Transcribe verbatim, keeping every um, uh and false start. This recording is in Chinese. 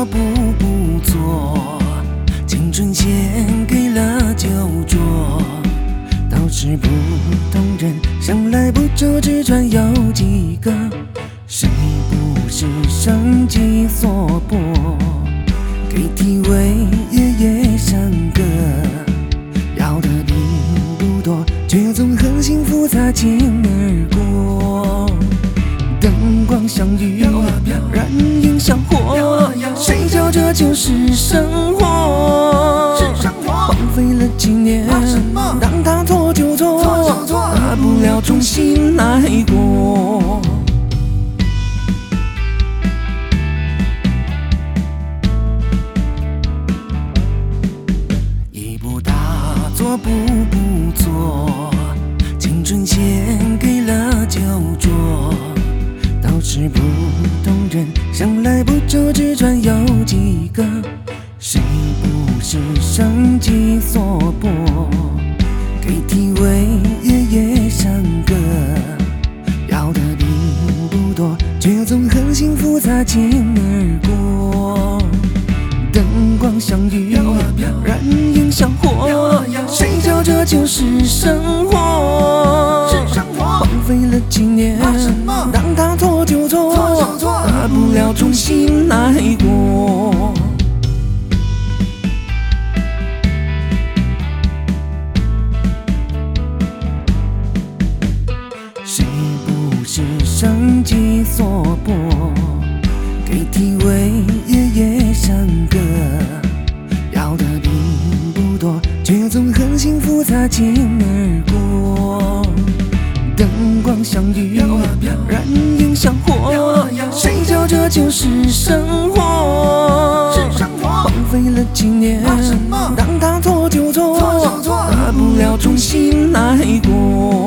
做步不做，青春献给了酒桌。道是不同人，向来不周之船有几个？谁不是生计所迫？ K T V 夜夜笙歌，要的并不多，却总很幸福擦肩而过。灯光相遇，燃烟香火，谁叫这就是生活？荒废了几年，让它错就错，大不了重新来过。 做步不做，青春献给了酒桌。道是不同人，向来不周之船有几个？谁不是生计所迫 ？K T V 夜夜笙歌，要的并不多，却总很幸福擦肩而过。 灯光相遇，燃烟香火，谁叫这就是生活？荒废了几年，让它错就错，大不了重新来过。谁不是生计所迫？ K T V 夜夜笙歌，要的并不多，却总很幸福擦肩而过。灯光相遇，燃烟香火，谁叫这就是生活？荒废了几年，让它错就错，大不了重新来过。